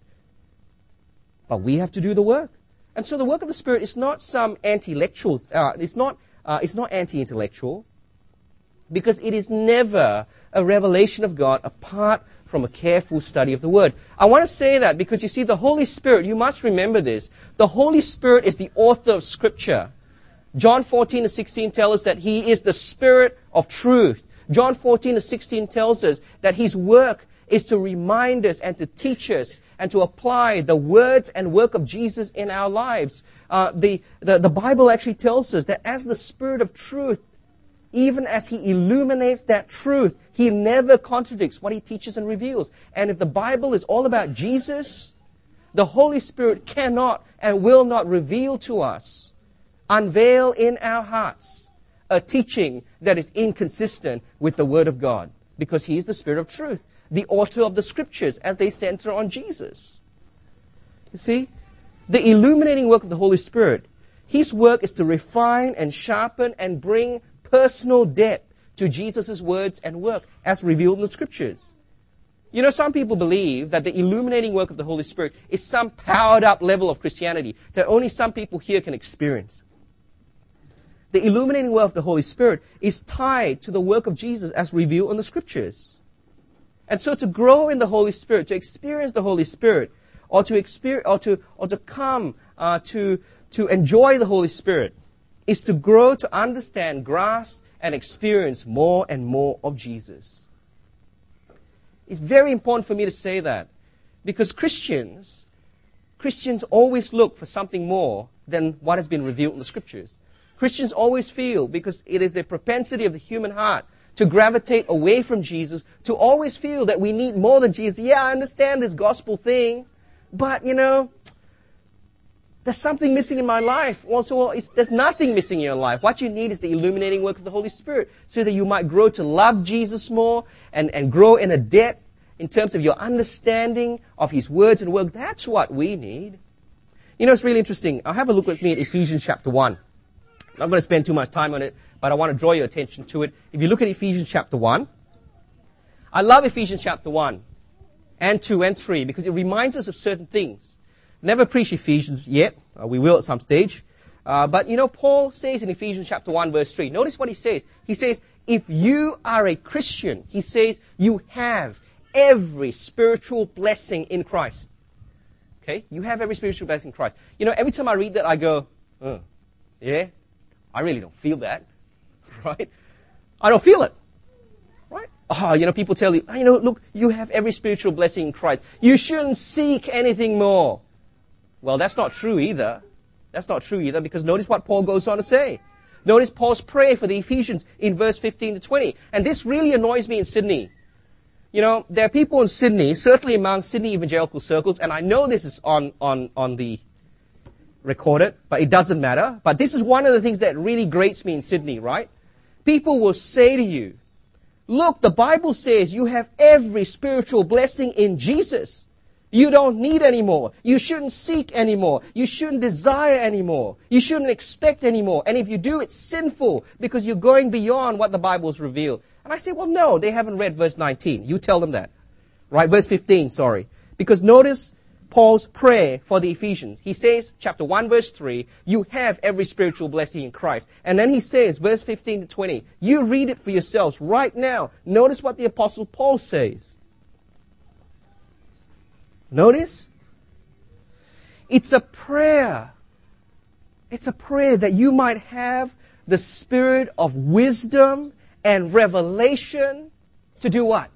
But we have to do the work. And so the work of the Spirit is not some anti-intellectual, uh, it's not, uh, it's not anti-intellectual, because it is never a revelation of God apart from a careful study of the Word. I want to say that because you see, the Holy Spirit, you must remember this, the Holy Spirit is the author of Scripture. John fourteen to sixteen tells us that He is the Spirit of truth. John fourteen to sixteen tells us that His work is to remind us and to teach us and to apply the words and work of Jesus in our lives. Uh, the, the, the Bible actually tells us that as the Spirit of truth, even as He illuminates that truth, He never contradicts what He teaches and reveals. And if the Bible is all about Jesus, the Holy Spirit cannot and will not reveal to us, unveil in our hearts, a teaching that is inconsistent with the Word of God, because He is the Spirit of truth, the author of the Scriptures as they center on Jesus. You see? The illuminating work of the Holy Spirit, His work is to refine and sharpen and bring personal depth to Jesus' words and work as revealed in the Scriptures. You know, some people believe that the illuminating work of the Holy Spirit is some powered up level of Christianity that only some people here can experience. The illuminating work of the Holy Spirit is tied to the work of Jesus as revealed in the Scriptures. And so to grow in the Holy Spirit, to experience the Holy Spirit, or to experience, or to, or to come uh, to, to enjoy the Holy Spirit, is to grow to understand, grasp, and experience more and more of Jesus. It's very important for me to say that, because Christians, Christians always look for something more than what has been revealed in the Scriptures. Christians always feel, because it is the propensity of the human heart to gravitate away from Jesus, to always feel that we need more than Jesus. Yeah, I understand this gospel thing, but, you know, there's something missing in my life. Also, well, it's, there's nothing missing in your life. What you need is the illuminating work of the Holy Spirit so that you might grow to love Jesus more and, and grow in a depth in terms of your understanding of His words and work. That's what we need. You know, it's really interesting. I'll have a look with me at Ephesians chapter one. I'm not going to spend too much time on it, but I want to draw your attention to it. If you look at Ephesians chapter one, I love Ephesians chapter one and two and three because it reminds us of certain things. Never preached Ephesians yet. Uh, we will at some stage. Uh, but, you know, Paul says in Ephesians chapter one, verse three, notice what he says. He says, if you are a Christian, he says, you have every spiritual blessing in Christ. Okay? You have every spiritual blessing in Christ. You know, every time I read that, I go, oh, yeah, I really don't feel that. Right? I don't feel it. Right? Oh, you know, people tell you, oh, you know, look, you have every spiritual blessing in Christ. You shouldn't seek anything more. Well, that's not true either. That's not true either, because notice what Paul goes on to say. Notice Paul's prayer for the Ephesians in verse fifteen to twenty. And this really annoys me in Sydney. You know, there are people in Sydney, certainly among Sydney evangelical circles, and I know this is on, on, on the recorded, but it doesn't matter. But this is one of the things that really grates me in Sydney, right? People will say to you, look, the Bible says you have every spiritual blessing in Jesus. You don't need any more. You shouldn't seek anymore. You shouldn't desire anymore. You shouldn't expect anymore. And if you do, it's sinful because you're going beyond what the Bible's revealed. And I say, well, no, they haven't read verse nineteen. You tell them that. Right? Verse fifteen, sorry. Because notice Paul's prayer for the Ephesians. He says, chapter one, verse three, you have every spiritual blessing in Christ. And then he says, verse fifteen to twenty, you read it for yourselves right now. Notice what the Apostle Paul says. Notice? It's a prayer. It's a prayer that you might have the spirit of wisdom and revelation to do what?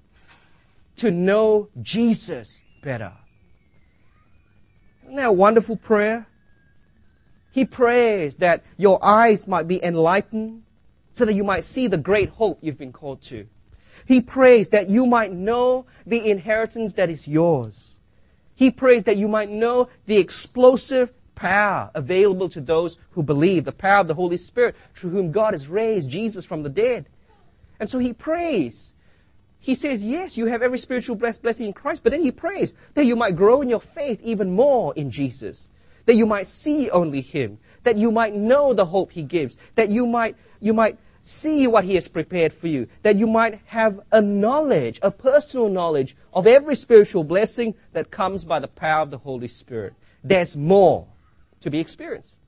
To know Jesus better. Isn't that a wonderful prayer? He prays that your eyes might be enlightened so that you might see the great hope you've been called to. He prays that you might know the inheritance that is yours. He prays that you might know the explosive power available to those who believe, the power of the Holy Spirit through whom God has raised Jesus from the dead. And so he prays. He says, yes, you have every spiritual blessing in Christ, but then he prays that you might grow in your faith even more in Jesus, that you might see only Him, that you might know the hope He gives, that you might, you might see what He has prepared for you, that you might have a knowledge, a personal knowledge of every spiritual blessing that comes by the power of the Holy Spirit. There's more to be experienced.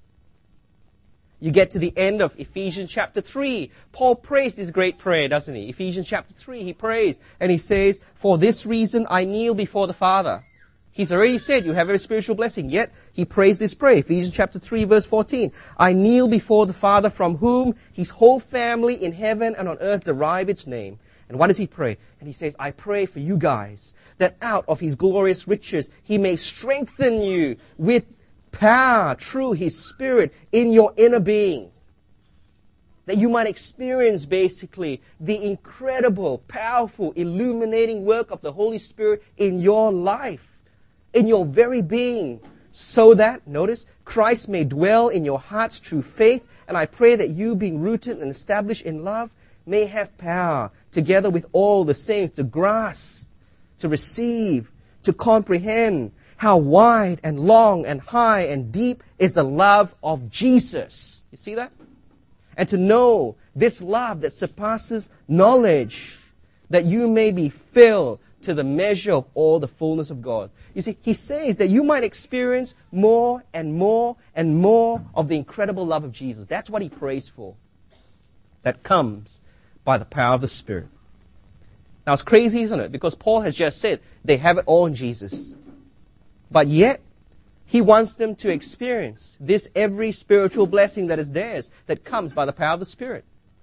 You get to the end of Ephesians chapter three. Paul prays this great prayer, doesn't he? Ephesians chapter three, he prays and he says, for this reason I kneel before the Father. He's already said you have every spiritual blessing, yet he prays this prayer. Ephesians chapter three, verse fourteen. I kneel before the Father from whom His whole family in heaven and on earth derive its name. And what does he pray? And he says, I pray for you guys that out of His glorious riches He may strengthen you with power through His Spirit in your inner being. That you might experience basically the incredible, powerful, illuminating work of the Holy Spirit in your life, in your very being, so that, notice, Christ may dwell in your hearts through faith. And I pray that you, being rooted and established in love, may have power, together with all the saints, to grasp, to receive, to comprehend how wide and long and high and deep is the love of Jesus. You see that? And to know this love that surpasses knowledge, that you may be filled to the measure of all the fullness of God. You see, he says that you might experience more and more and more of the incredible love of Jesus. That's what he prays for. That comes by the power of the Spirit. Now it's crazy, isn't it? Because Paul has just said they have it all in Jesus. But yet, he wants them to experience this every spiritual blessing that is theirs, that comes by the power of the Spirit.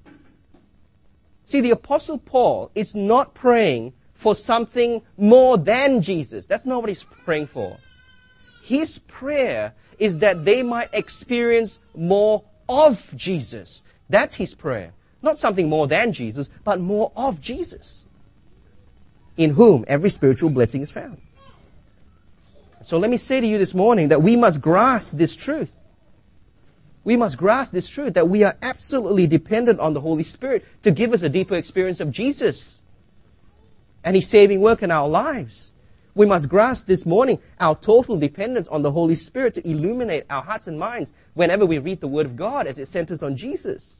See, the Apostle Paul is not praying for something more than Jesus. That's not what he's praying for. His prayer is that they might experience more of Jesus. That's his prayer. Not something more than Jesus, but more of Jesus, in whom every spiritual blessing is found. So let me say to you this morning that we must grasp this truth. We must grasp this truth that we are absolutely dependent on the Holy Spirit to give us a deeper experience of Jesus and His saving work in our lives. We must grasp this morning our total dependence on the Holy Spirit to illuminate our hearts and minds whenever we read the Word of God as it centers on Jesus.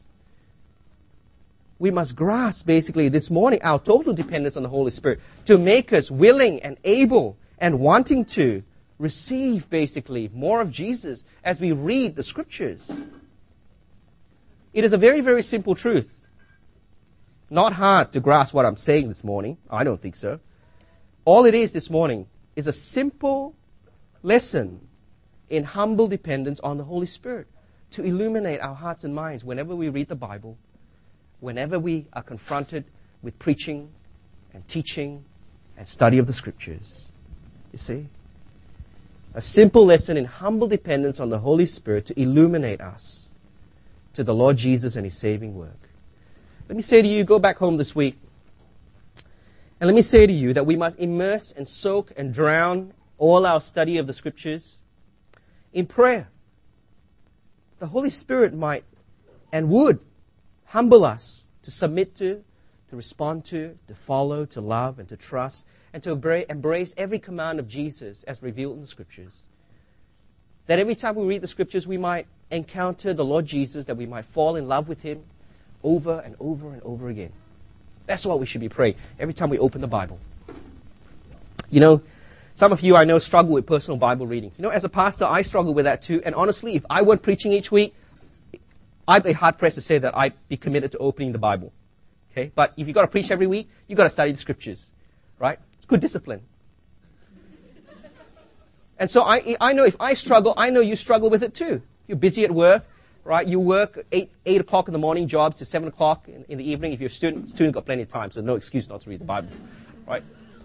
We must grasp basically this morning our total dependence on the Holy Spirit to make us willing and able and wanting to receive basically more of Jesus as we read the Scriptures. It is a very, very simple truth. Not hard to grasp what I'm saying this morning. I don't think so. All it is this morning is a simple lesson in humble dependence on the Holy Spirit to illuminate our hearts and minds whenever we read the Bible, whenever we are confronted with preaching and teaching and study of the Scriptures. You see? A simple lesson in humble dependence on the Holy Spirit to illuminate us to the Lord Jesus and His saving work. Let me say to you, go back home this week, and let me say to you that we must immerse and soak and drown all our study of the Scriptures in prayer. The Holy Spirit might and would humble us to submit to, to respond to, to follow, to love, and to trust, and to embrace every command of Jesus as revealed in the Scriptures. That every time we read the Scriptures, we might encounter the Lord Jesus, that we might fall in love with Him over and over and over again. That's what we should be praying every time we open the Bible. You know, some of you I know struggle with personal Bible reading. You know, as a pastor, I struggle with that too. And honestly, if I weren't preaching each week, I'd be hard-pressed to say that I'd be committed to opening the Bible. Okay? But if you've got to preach every week, you've got to study the Scriptures. Right? It's good discipline. And so I, I know if I struggle, I know you struggle with it too. You're busy at work. Right, you work eight eight o'clock in the morning jobs to seven o'clock in, in the evening. If you're a student, student's got plenty of time, so no excuse not to read the Bible. Right?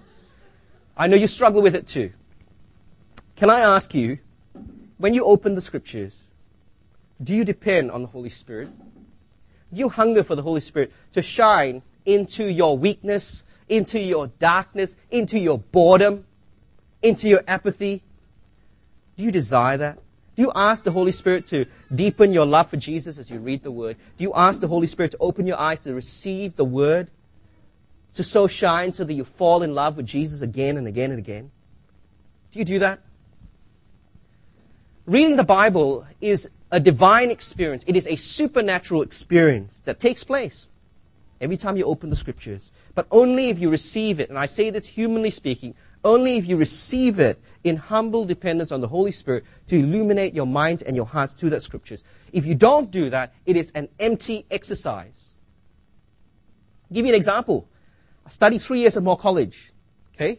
I know you struggle with it too. Can I ask you, when you open the Scriptures, do you depend on the Holy Spirit? Do you hunger for the Holy Spirit to shine into your weakness, into your darkness, into your boredom, into your apathy? Do you desire that? Do you ask the Holy Spirit to deepen your love for Jesus as you read the Word? Do you ask the Holy Spirit to open your eyes to receive the Word, to so shine so that you fall in love with Jesus again and again and again? Do you do that? Reading the Bible is a divine experience. It is a supernatural experience that takes place every time you open the Scriptures. But only if you receive it, and I say this humanly speaking, only if you receive it in humble dependence on the Holy Spirit to illuminate your minds and your hearts to that Scriptures. If you don't do that, it is an empty exercise. I'll give you an example. I studied three years at Moore College. Okay?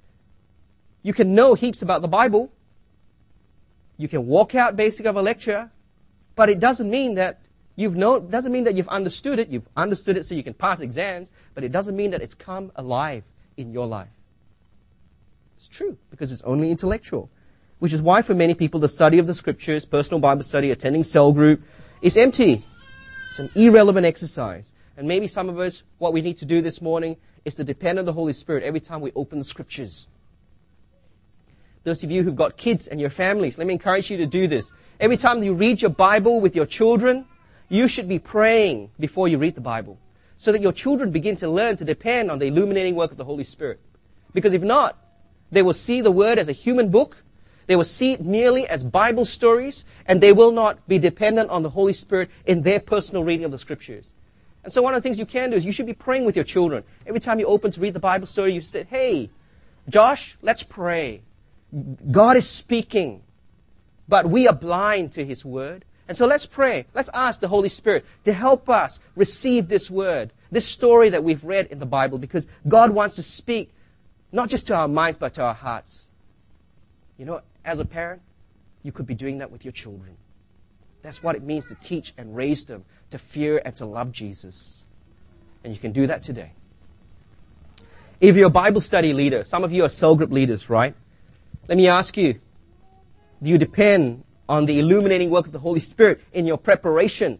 You can know heaps about the Bible. You can walk out basic of a lecture, but it doesn't mean that you've known, doesn't mean that you've understood it. You've understood it so you can pass exams, but it doesn't mean that it's come alive in your life. It's true, because it's only intellectual. Which is why for many people the study of the Scriptures, personal Bible study, attending cell group, is empty. It's an irrelevant exercise. And maybe some of us, what we need to do this morning is to depend on the Holy Spirit every time we open the Scriptures. Those of you who've got kids and your families, let me encourage you to do this. Every time you read your Bible with your children, you should be praying before you read the Bible, so that your children begin to learn to depend on the illuminating work of the Holy Spirit. Because if not, They will see the Word as a human book. They will see it merely as Bible stories, and they will not be dependent on the Holy Spirit in their personal reading of the Scriptures. And so one of the things you can do is you should be praying with your children. Every time you open to read the Bible story, you say, hey, Josh, let's pray. God is speaking, but we are blind to His Word. And so let's pray. Let's ask the Holy Spirit to help us receive this Word, this story that we've read in the Bible, because God wants to speak not just to our minds, but to our hearts. You know, as a parent, you could be doing that with your children. That's what it means to teach and raise them to fear and to love Jesus. And you can do that today. If you're a Bible study leader, some of you are cell group leaders, right? Let me ask you, do you depend on the illuminating work of the Holy Spirit in your preparation?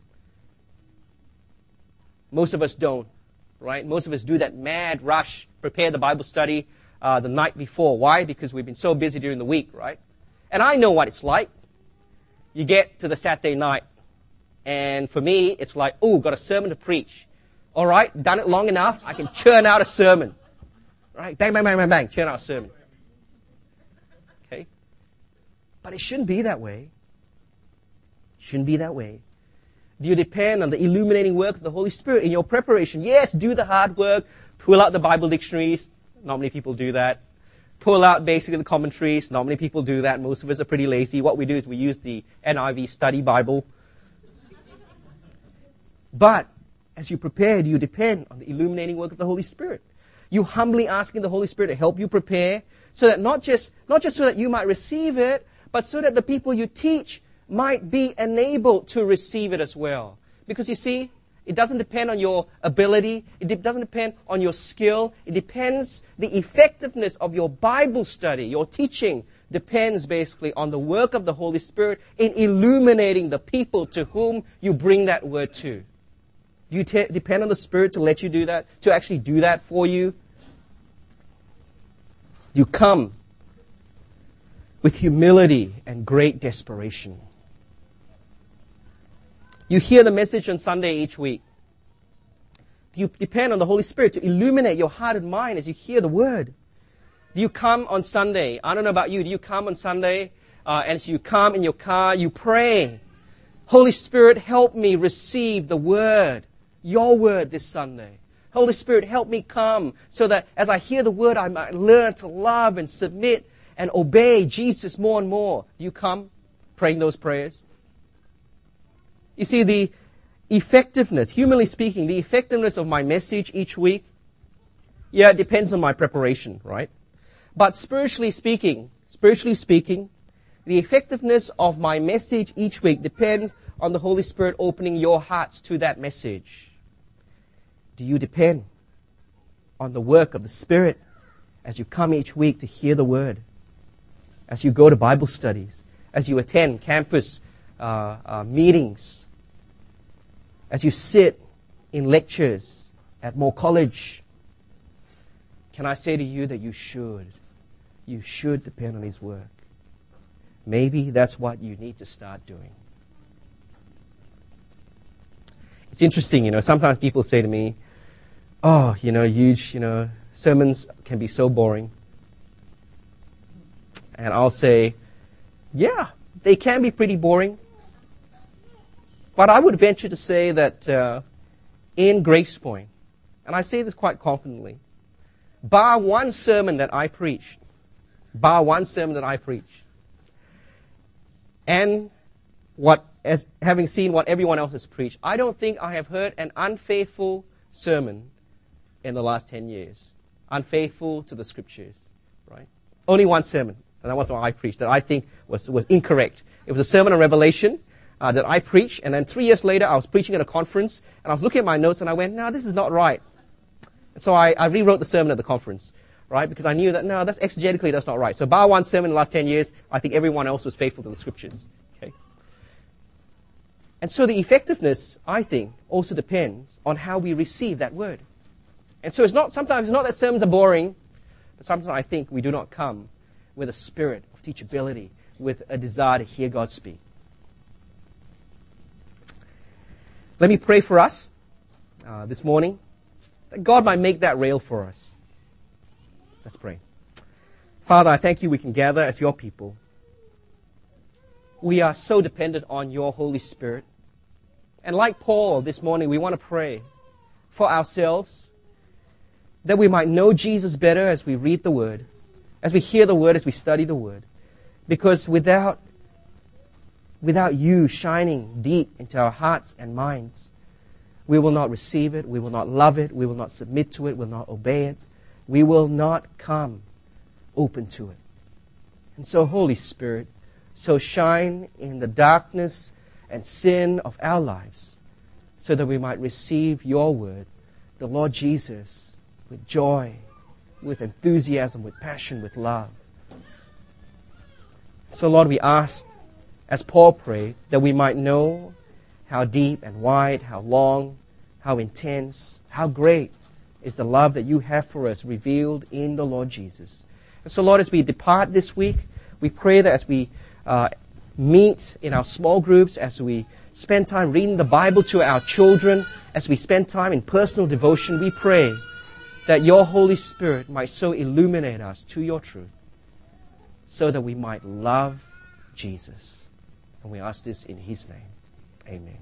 Most of us don't, right? Most of us do that mad rush, prepare the Bible study uh, the night before. Why? Because we've been so busy during the week, right? And I know what it's like. You get to the Saturday night, and for me, it's like, oh, got a sermon to preach. All right, done it long enough, I can churn out a sermon. Right? Bang, bang, bang, bang, bang, churn out a sermon. Okay? But it shouldn't be that way. It shouldn't be that way. Do you depend on the illuminating work of the Holy Spirit in your preparation? Yes, do the hard work. Pull out the Bible dictionaries. Not many people do that. Pull out basically the commentaries. Not many people do that. Most of us are pretty lazy. What we do is we use the N I V Study Bible. But as you prepare, you depend on the illuminating work of the Holy Spirit. You humbly asking the Holy Spirit to help you prepare, so that not just not just so that you might receive it, but so that the people you teach might be enabled to receive it as well. Because you see, it doesn't depend on your ability. It doesn't depend on your skill. It depends, the effectiveness of your Bible study, your teaching, depends basically on the work of the Holy Spirit in illuminating the people to whom you bring that word to. Do you te- depend on the Spirit to let you do that, to actually do that for you? You come with humility and great desperation. You hear the message on Sunday each week. Do you depend on the Holy Spirit to illuminate your heart and mind as you hear the Word? Do you come on Sunday? I don't know about you. Do you come on Sunday uh, and as you come in your car, you pray, Holy Spirit, help me receive the Word, your Word this Sunday. Holy Spirit, help me come so that as I hear the Word, I might learn to love and submit and obey Jesus more and more. Do you come praying those prayers? You see, the effectiveness, humanly speaking, the effectiveness of my message each week, yeah, it depends on my preparation, right? But spiritually speaking, spiritually speaking, the effectiveness of my message each week depends on the Holy Spirit opening your hearts to that message. Do you depend on the work of the Spirit as you come each week to hear the Word, as you go to Bible studies, as you attend campus uh, uh, meetings, as you sit in lectures at Moore College? Can I say to you that you should, you should depend on His work. Maybe that's what you need to start doing. It's interesting, you know, sometimes people say to me, oh, you know, huge, you know, sermons can be so boring. And I'll say, yeah, they can be pretty boring. But I would venture to say that uh, in Grace Point, and I say this quite confidently, bar one sermon that I preached, bar one sermon that I preached, and what, as having seen what everyone else has preached, I don't think I have heard an unfaithful sermon in the last ten years. Unfaithful to the Scriptures, right? Only one sermon, and that was what I preached, that I think was, was incorrect. It was a sermon on Revelation, Uh, that I preached, and then three years later I was preaching at a conference, and I was looking at my notes and I went, no, this is not right. And so I, I rewrote the sermon at the conference, right? Because I knew that, no, that's exegetically, that's not right. So bar one sermon in the last ten years, I think everyone else was faithful to the Scriptures. Okay. And so the effectiveness, I think, also depends on how we receive that word. And so it's not, sometimes it's not that sermons are boring, but sometimes I think we do not come with a spirit of teachability, with a desire to hear God speak. Let me pray for us uh, this morning, that God might make that real for us. Let's pray. Father, I thank you we can gather as your people. We are so dependent on your Holy Spirit. And like Paul this morning, we want to pray for ourselves, that we might know Jesus better as we read the Word, as we hear the Word, as we study the Word. Because without, without you shining deep into our hearts and minds, we will not receive it, we will not love it, we will not submit to it, we will not obey it. We will not come open to it. And so, Holy Spirit, so shine in the darkness and sin of our lives, so that we might receive your word, the Lord Jesus, with joy, with enthusiasm, with passion, with love. So, Lord, we ask, as Paul prayed, that we might know how deep and wide, how long, how intense, how great is the love that you have for us revealed in the Lord Jesus. And so, Lord, as we depart this week, we pray that as we uh, meet in our small groups, as we spend time reading the Bible to our children, as we spend time in personal devotion, we pray that your Holy Spirit might so illuminate us to your truth, so that we might love Jesus. And we ask this in his name. Amen.